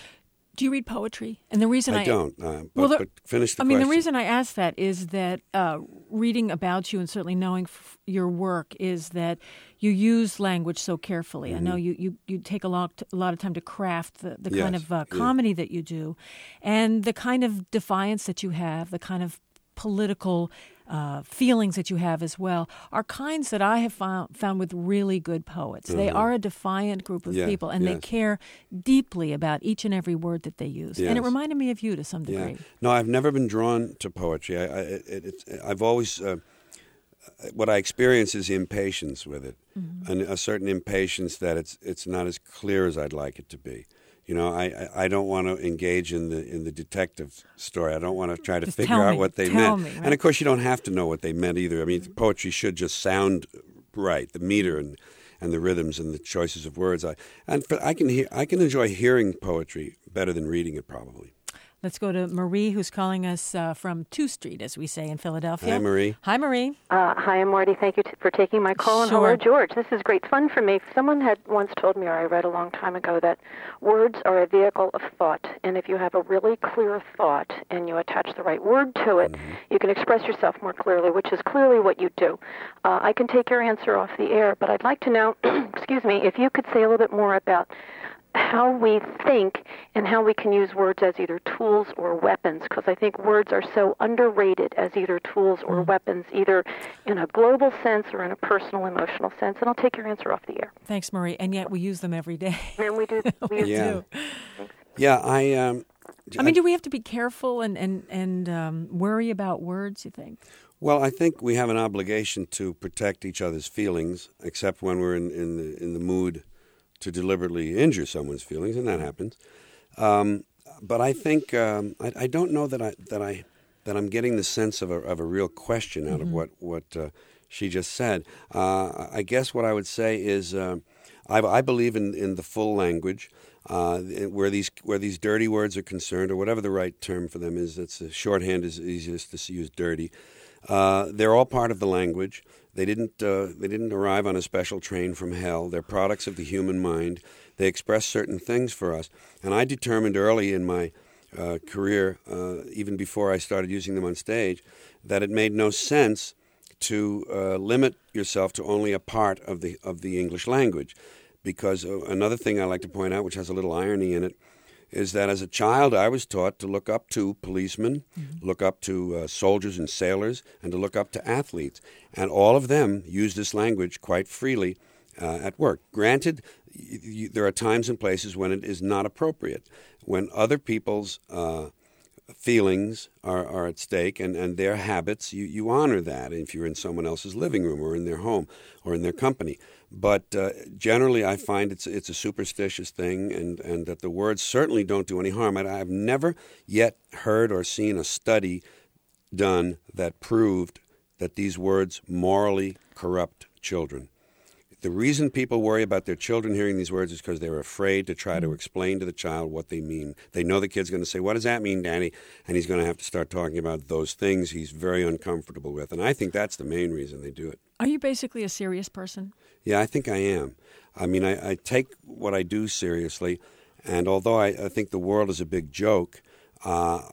Do you read poetry? And the reason I, I don't. Uh, but, well, the, but finish the I mean, question. the reason I ask that is that uh, reading about you and certainly knowing f- your work is that you use language so carefully. Mm-hmm. I know you, you, you take a lot a lot of time to craft the, the yes. kind of uh, comedy yeah. that you do, and the kind of defiance that you have, the kind of political uh, feelings that you have as well, are kinds that I have found, found with really good poets. Mm-hmm. They are a defiant group of yeah, people, and yes. they care deeply about each and every word that they use. Yes. And it reminded me of you to some degree. Yeah. No, I've never been drawn to poetry. I, I, it, it's, I've always, uh, what I experience is impatience with it, mm-hmm. and a certain impatience that it's it's not as clear as I'd like it to be. You know, I, I don't want to engage in the in the detective story. I don't want to try to just figure out me. what they tell meant. Me, right? And of course, you don't have to know what they meant either. I mean, poetry should just sound right, the meter and, and the rhythms and the choices of words. I and for, I can hear I can enjoy hearing poetry better than reading it, probably. Let's go to Marie, who's calling us uh, from two Street, as we say in Philadelphia. Hi, Marie. Hi, Marie. Uh, hi, I'm Marty. Thank you t- for taking my call. Sure. And hello, George. This is great fun for me. Someone had once told me, or I read a long time ago, that words are a vehicle of thought. And if you have a really clear thought and you attach the right word to it, mm-hmm. you can express yourself more clearly, which is clearly what you do. Uh, I can take your answer off the air, but I'd like to know, excuse me, if you could say a little bit more about how we think and how we can use words as either tools or weapons, because I think words are so underrated as either tools or mm. weapons, either in a global sense or in a personal, emotional sense. And I'll take your answer off the air. Thanks, Marie. And yet we use them every day. And we do. We yeah. do. Yeah, I... Um, I mean, do we have to be careful and, and, and um, worry about words, you think? Well, I think we have an obligation to protect each other's feelings, except when we're in, in the in the mood to deliberately injure someone's feelings, and that happens. Um, but I think um, I, I don't know that I that I that I'm getting the sense of a of a real question out mm-hmm. of what what uh, she just said. Uh, I guess what I would say is uh, I, I believe in, in the full language, uh, where these where these dirty words are concerned, or whatever the right term for them is. That's a shorthand is easiest to use. Dirty. Uh, they're all part of the language. They didn't uh, they didn't arrive on a special train from hell. They're products of the human mind. They express certain things for us. And I determined early in my uh, career, uh, even before I started using them on stage, that it made no sense to uh, limit yourself to only a part of the of the English language. Because uh, another thing I like to point out, which has a little irony in it, is that as a child I was taught to look up to policemen, mm-hmm. look up to uh, soldiers and sailors, and to look up to athletes. And all of them use this language quite freely uh, at work. Granted, y- y- there are times and places when it is not appropriate, when other people's uh, feelings are, are at stake, and, and their habits, you, you honor that if you're in someone else's living room or in their home or in their company. But uh, generally, I find it's it's a superstitious thing, and, and that the words certainly don't do any harm. I, I've never yet heard or seen a study done that proved that these words morally corrupt children. The reason people worry about their children hearing these words is because they're afraid to try to explain to the child what they mean. They know the kid's going to say, "What does that mean, Daddy?" And he's going to have to start talking about those things he's very uncomfortable with. And I think that's the main reason they do it. Are you basically a serious person? Yeah, I think I am. I mean, I, I take what I do seriously. And although I, I think the world is a big joke, uh,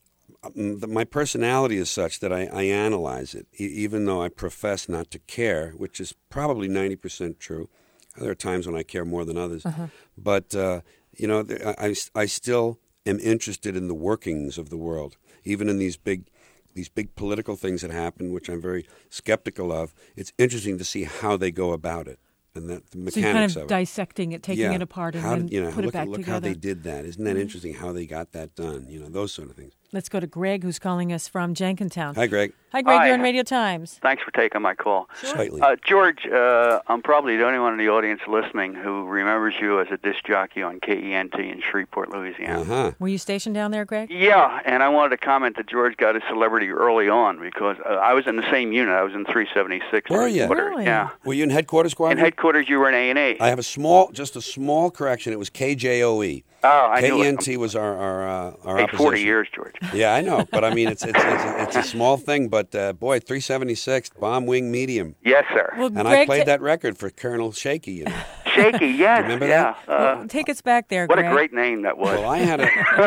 my personality is such that I, I analyze it, e- even though I profess not to care, which is probably ninety percent true. There are times when I care more than others. Uh-huh. But, uh, you know, I, I still am interested in the workings of the world, even in these big these big political things that happen, which I'm very skeptical of. It's interesting to see how they go about it. And that, the mechanics so you're kind of, of it. dissecting it, taking yeah. it apart, and how then did, you know, put look, it back look together. how they did that. Isn't that mm-hmm. interesting how they got that done? You know, those sort of things. Let's go to Greg, who's calling us from Jenkintown. Hi, Greg. Hi, Greg. Hi. You're on Radio Times. Thanks for taking my call. Slightly. Uh, George, uh, I'm probably the only one in the audience listening who remembers you as a disc jockey on K E N T in Shreveport, Louisiana. Uh-huh. Were you stationed down there, Greg? Yeah, and I wanted to comment that George got his celebrity early on because uh, I was in the same unit. I was in three seventy-six. Were you? Really? Yeah. Were you in headquarters squadron? In headquarters, you were in A and A. I have a small, just a small correction. It was K J O E. Oh, I knew it. K E N T was our our, uh, our hey, opposition. forty years, George. Yeah, I know, but I mean, it's it's it's, it's a small thing. But uh, boy, three seventy-six bomb wing medium. Yes, sir. Well, and Greg, I played ta- that record for Colonel Shaky. You know. Shaky, yes, Remember yeah. that? Uh, well, take us back there, what Greg. a great name that was. Well, I had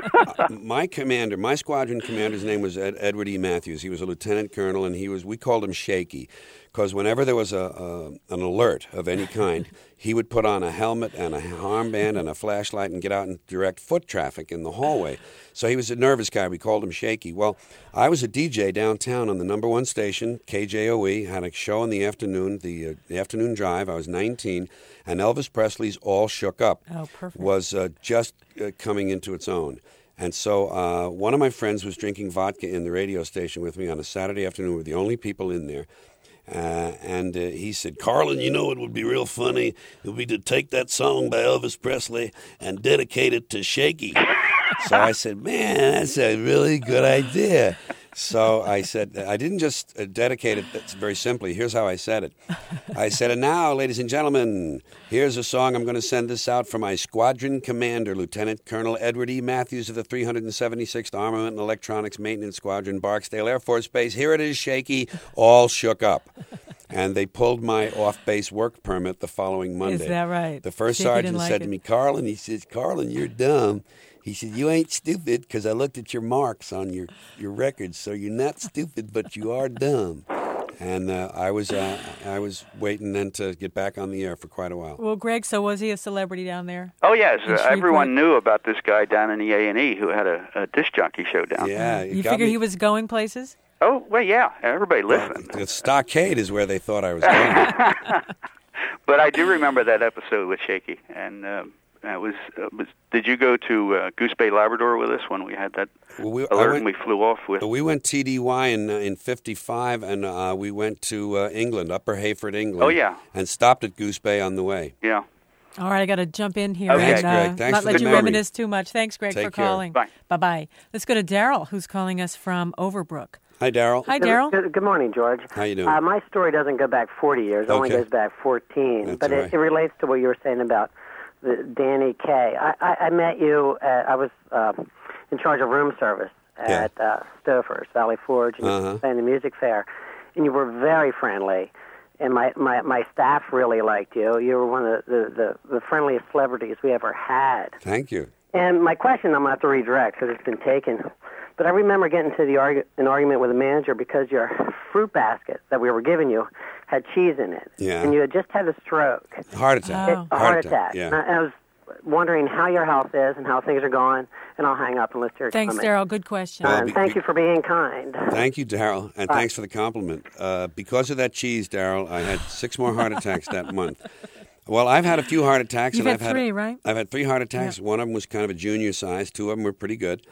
a my commander, my squadron commander's name was Ed, Edward E. Matthews. He was a lieutenant colonel, and he was we called him Shaky, because whenever there was a, a an alert of any kind, he would put on a helmet and a armband and a flashlight and get out and direct foot traffic in the hallway. So he was a nervous guy. We called him Shaky. Well, I was a D J downtown on the number one station, K J O E, had a show in the afternoon, the, uh, the afternoon drive. I was nineteen, and Elvis Presley's All Shook Up oh, perfect. was uh, just uh, coming into its own. And so uh, one of my friends was drinking vodka in the radio station with me on a Saturday afternoon. We were the only people in there. Uh, and uh, he said, "Carlin, you know it would be real funny. It would be to take that song by Elvis Presley and dedicate it to Shaky." So I said, "Man, that's a really good idea." So I said, I didn't just uh, dedicate it that's very simply. Here's how I said it. I said, "And now, ladies and gentlemen, here's a song. I'm going to send this out for my squadron commander, Lieutenant Colonel Edward E. Matthews of the three hundred seventy-sixth Armament and Electronics Maintenance Squadron, Barksdale Air Force Base. Here it is, Shaky, All Shook Up." And they pulled my off-base work permit the following Monday. Is that right? The first Shaky sergeant like said it. to me, "Carlin," he says, "Carlin, you're dumb." He said, "You ain't stupid, because I looked at your marks on your, your records, so you're not stupid, but you are dumb." And uh, I was uh, I was waiting then to get back on the air for quite a while. Well, Greg, so was he a celebrity down there? Oh, yes. In Uh, Shreveport? everyone knew about this guy down in the A and E who had a, a disc jockey show down there. Yeah, it You got figure me. he was going places? Oh, well, yeah. Everybody listened. The Stockade is where they thought I was going. But I do remember that episode with Shaky. And um, it was, uh, was. Did you go to uh, Goose Bay, Labrador with us when we had that Well, we, I alert went- and we flew off with? We went T D Y in uh, in fifty-five, and uh, we went to uh, England, Upper Hayford, England. Oh, yeah. And stopped at Goose Bay on the way. Yeah. All right, I got to jump in here Okay. and Thanks, Greg. uh, Thanks not for let the you memory. reminisce too much. Thanks, Greg, Take for care. calling. Bye. Bye-bye. Let's go to Daryl, who's calling us from Overbrook. Hi, Daryl. Hi, Good, Daryl. good, good morning, George. How you doing? Uh, my story doesn't go back forty years. It only Okay. goes back fourteen. That's but all it, right. it relates to what you were saying about the Danny Kaye. I, I, I met you. At, I was uh, in charge of room service Yeah. at uh, Stouffer's, Valley Forge, and Uh-huh. you were playing the music fair. And you were very friendly. And my, my, my staff really liked you. You were one of the, the, the, the friendliest celebrities we ever had. Thank you. And my question, I'm going to have to redirect because it's been taken. But I remember getting into the argu- an argument with a manager because your fruit basket that we were giving you had cheese in it. Yeah. And you had just had a stroke. Heart attack. Oh. A heart, attack. Yeah. And I, I was wondering how your health is and how things are going. And I'll hang up and listen to your Thanks, comment. Daryl. Good question. Well, Uh, be- thank be- you for being kind. Thank you, Daryl, and Bye. thanks for the compliment. Uh, because of that cheese, Daryl, I had six more heart attacks that month. Well, I've had a few heart attacks. You've and had I've three, had, right? I've had three heart attacks. One of them was kind of a junior size. Two of them were pretty good.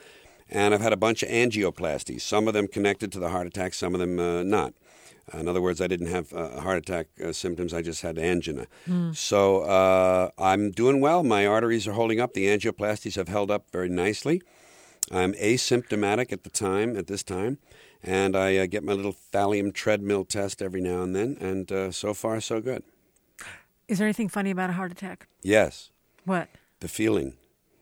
And I've had a bunch of angioplasties, some of them connected to the heart attack, some of them uh, not. In other words, I didn't have uh, heart attack uh, symptoms. I just had angina. Mm. So uh, I'm doing well. My arteries are holding up. The angioplasties have held up very nicely. I'm asymptomatic at the time, at this time. And I uh, get my little thallium treadmill test every now and then. And uh, so far, so good. Is there anything funny about a heart attack? Yes. What? The feeling.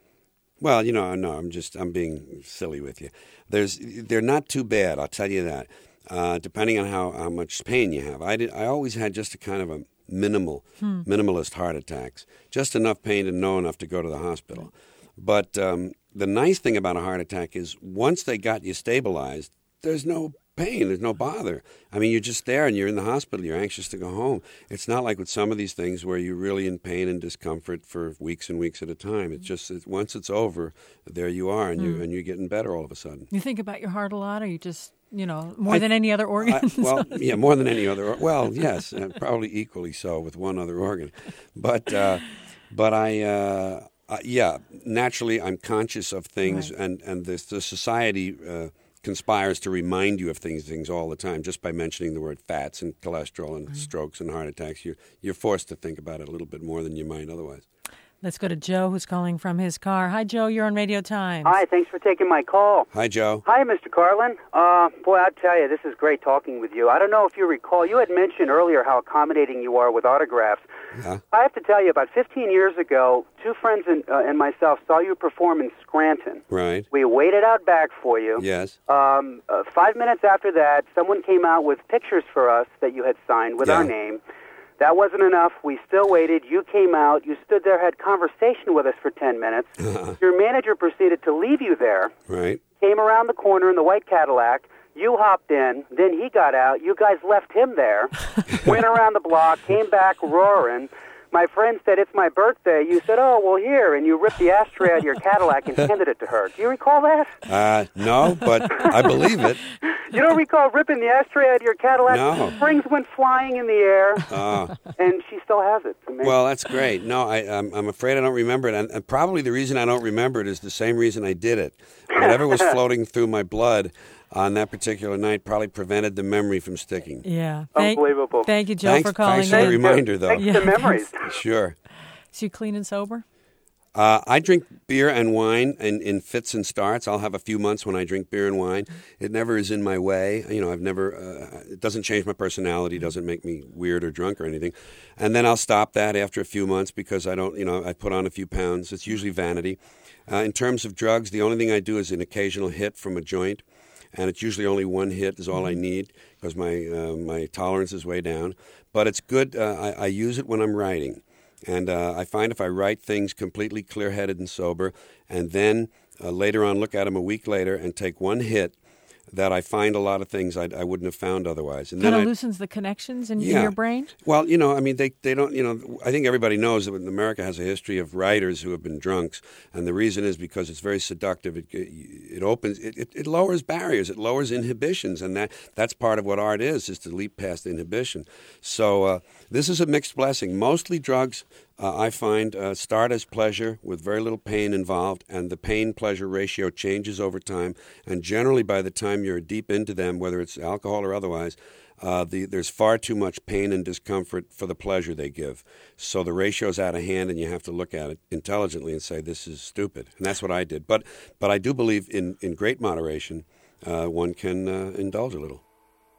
Well, you know, no, I'm just, I'm being silly with you. There's, they're not too bad, I'll tell you that. Uh, depending on how, how much pain you have. I did. I always had just a kind of a minimal, hmm. minimalist heart attacks. Just enough pain to know enough to go to the hospital. But um, the nice thing about a heart attack is once they got you stabilized, there's no pain, there's no bother. I mean, you're just there and you're in the hospital, you're anxious to go home. It's not like with some of these things where you're really in pain and discomfort for weeks and weeks at a time. It's just that once it's over, there you are, and, hmm. you, and you're getting better all of a sudden. You think about your heart a lot, or you just... You know, more I, than any other organ? I, well, yeah, more than any other. Well, yes, uh, probably equally so with one other organ. But, uh, but I, uh, uh, yeah, naturally I'm conscious of things, right. and, and this, the society uh, conspires to remind you of things things all the time. Just by mentioning the word fats and cholesterol and right. strokes and heart attacks, you're, you're forced to think about it a little bit more than you might otherwise. Let's go to Joe, who's calling from his car. Hi, Joe. You're on Radio Times. Hi. Thanks for taking my call. Hi, Joe. Hi, Mister Carlin. Uh, boy, I'll tell you, this is great talking with you. I don't know if you recall, you had mentioned earlier how accommodating you are with autographs. Yeah. I have to tell you, about fifteen years ago, two friends and, uh, and myself saw you perform in Scranton. Right. We waited out back for you. Yes. Um, uh, five minutes after that, someone came out with pictures for us that you had signed with yeah. our name. That wasn't enough. We still waited. You came out. You stood there, had conversation with us for ten minutes. Uh-huh. Your manager proceeded to leave you there. Right. Came around the corner in the white Cadillac. You hopped in. Then he got out. You guys left him there. Went around the block. Came back roaring. My friend said, it's my birthday. You said, oh, well, here. And you ripped the ashtray out of your Cadillac and handed it to her. Do you recall that? Uh, no, but I believe it. You don't recall ripping the ashtray out of your Cadillac? No. Springs went flying in the air, uh, and she still has it. Well, that's great. No, I, I'm, I'm afraid I don't remember it. And, and probably the reason I don't remember it is the same reason I did it. Whatever was floating through my blood on that particular night probably prevented the memory from sticking. Yeah. Thank, Unbelievable. Thank you, Joe, thanks, for calling. Thanks for the reminder, though. Thanks yeah, for the memories. Sure. So you clean and sober? Uh, I drink beer and wine in, in fits and starts. I'll have a few months when I drink beer and wine. It never is in my way. You know, I've never, uh, it doesn't change my personality, doesn't make me weird or drunk or anything. And then I'll stop that after a few months because I don't, you know, I put on a few pounds. It's usually vanity. Uh, in terms of drugs, the only thing I do is an occasional hit from a joint. And it's usually only one hit is all I need because my, uh, my tolerance is way down. But it's good. Uh, I, I use it when I'm writing. And uh, I find if I write things completely clear-headed and sober, and then uh, later on look at them a week later and take one hit, that I find a lot of things I, I wouldn't have found otherwise. And kind then of I, loosens the connections in, yeah. in your brain? Well, you know, I mean, they, they don't, you know, I think everybody knows that America has a history of writers who have been drunks. And the reason is because it's very seductive. It, it opens, it, it, it lowers barriers. It lowers inhibitions. And that, that's part of what art is, is to leap past inhibition. So uh, this is a mixed blessing. Mostly drugs, Uh, I find uh, start as pleasure with very little pain involved, and the pain-pleasure ratio changes over time. And generally, by the time you're deep into them, whether it's alcohol or otherwise, uh, the, there's far too much pain and discomfort for the pleasure they give. So the ratio's out of hand, and you have to look at it intelligently and say, this is stupid. And that's what I did. But, but I do believe in, in great moderation, uh, one can uh, indulge a little.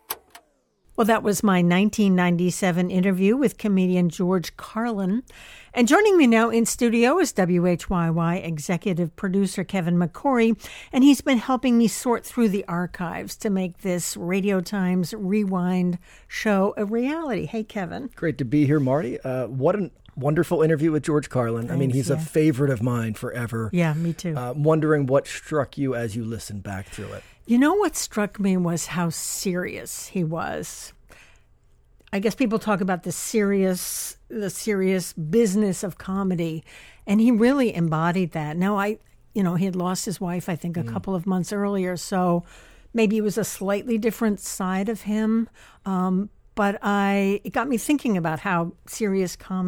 Well, that was my nineteen ninety-seven interview with comedian George Carlin. And joining me now in studio is W H Y Y executive producer Kevin McCory, and he's been helping me sort through the archives to make this Radio Times Rewind show a reality. Hey, Kevin. Great to be here, Marty. Uh, what an wonderful interview with George Carlin. Thanks, I mean, he's yeah. a favorite of mine forever. Yeah, me too. Uh, wondering what struck you as you listened back through it. You know what struck me was how serious he was. I guess people talk about the serious, the serious business of comedy, and he really embodied that. Now, I, you know, he had lost his wife, I think, a mm. couple of months earlier, so maybe it was a slightly different side of him. Um, but I, it got me thinking about how serious comedy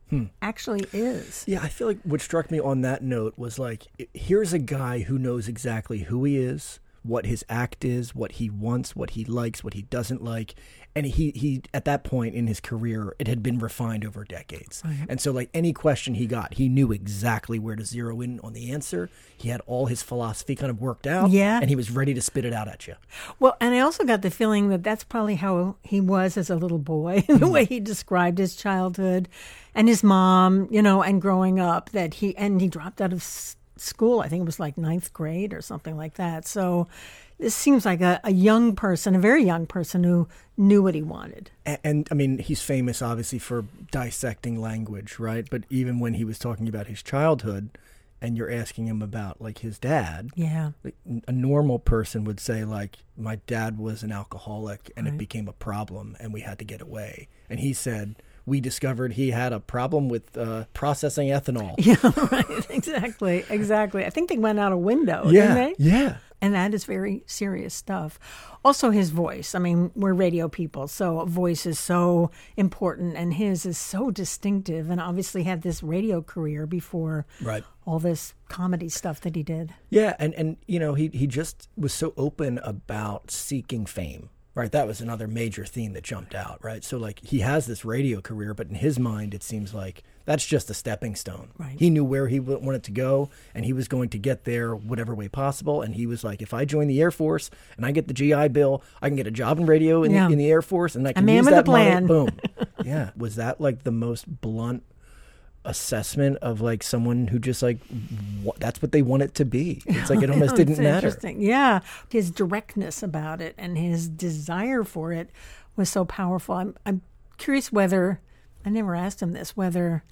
hmm. actually is. Yeah, I feel like what struck me on that note was like, here's a guy who knows exactly who he is, what his act is, what he wants, what he likes, what he doesn't like. And he, he at that point in his career, it had been refined over decades. Right. And so like any question he got, he knew exactly where to zero in on the answer. He had all his philosophy kind of worked out. Yeah. And he was ready to spit it out at you. Well, and I also got the feeling that that's probably how he was as a little boy, the way he described his childhood and his mom, you know, and growing up, that he, and he dropped out of school. I think it was like ninth grade or something like that. So this seems like a, a young person, a very young person who knew what he wanted. And, and, I mean, he's famous, obviously, for dissecting language, right? But even when he was talking about his childhood and you're asking him about, like, his dad, yeah, like, a normal person would say, like, my dad was an alcoholic and right. it became a problem and we had to get away. And he said, we discovered he had a problem with uh, processing ethanol. Yeah, right. Exactly. Exactly. I think they went out a window, yeah, didn't they? Yeah. And that is very serious stuff. Also, his voice. I mean, we're radio people, so a voice is so important, and his is so distinctive, and obviously had this radio career before right. all this comedy stuff that he did. Yeah, and, and you know, he he just was so open about seeking fame. Right, that was another major theme that jumped out, right? So, like, he has this radio career, but in his mind, it seems like that's just a stepping stone. Right. He knew where he wanted to go, and he was going to get there whatever way possible. And he was like, if I join the Air Force and I get the G I Bill, I can get a job in radio in, yeah. the, in the Air Force, and I can a man use with that a plan. money. Boom. Yeah. Was that, like, the most blunt assessment of like someone who just like w- that's what they want it to be? It's like it almost didn't matter. Interesting. Yeah, his directness about it and his desire for it was so powerful. I'm I'm curious whether, I never asked him this, whether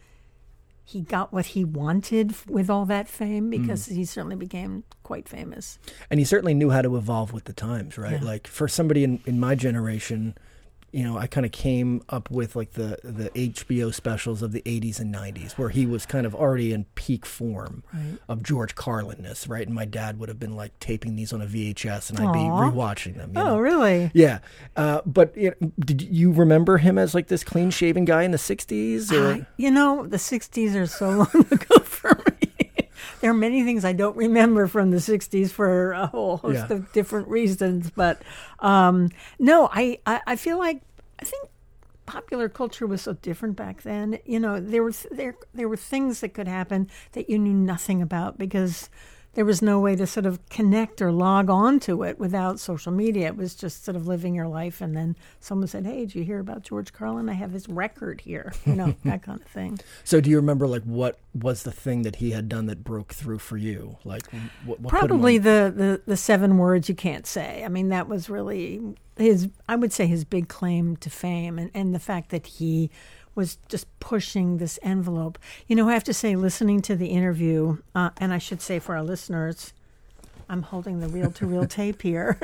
he got what he wanted with all that fame, because mm. he certainly became quite famous. And he certainly knew how to evolve with the times, right? Yeah. Like for somebody in, in my generation, you know, I kind of came up with like the, the H B O specials of the eighties and nineties, where he was kind of already in peak form right. of George Carlin-ness, right? And my dad would have been like taping these on a V H S, and I'd Aww. be rewatching them. You oh, know? really? Yeah. Uh, but you know, did you remember him as like this clean-shaven guy in the sixties? Or? Uh, you know, the sixties are so long ago for me. There are many things I don't remember from the sixties for a whole host yeah. of different reasons. But um, no, I, I, I feel like, I think popular culture was so different back then. You know, there was there there were things that could happen that you knew nothing about because there was no way to sort of connect or log on to it without social media. It was just sort of living your life, and then someone said, hey, did you hear about George Carlin? I have his record here, you know, that kind of thing. So do you remember, like, what was the thing that he had done that broke through for you? Like, what, what Probably the, the, the seven words you can't say. I mean, that was really his, I would say, his big claim to fame, and, and the fact that he was just pushing this envelope. You know, I have to say, listening to the interview, uh, and I should say for our listeners, I'm holding the reel-to-reel tape here,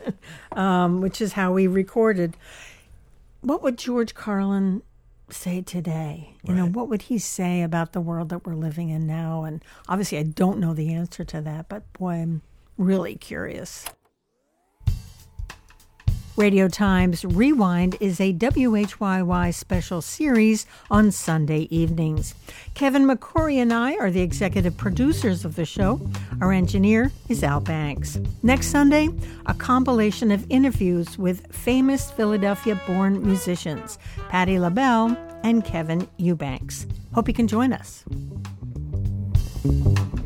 um, which is how we recorded. What would George Carlin say today? You right. know, what would he say about the world that we're living in now? And obviously, I don't know the answer to that, but boy, I'm really curious. Radio Times Rewind is a W H Y Y special series on Sunday evenings. Kevin McCory and I are the executive producers of the show. Our engineer is Al Banks. Next Sunday, a compilation of interviews with famous Philadelphia-born musicians, Patti LaBelle and Kevin Eubanks. Hope you can join us.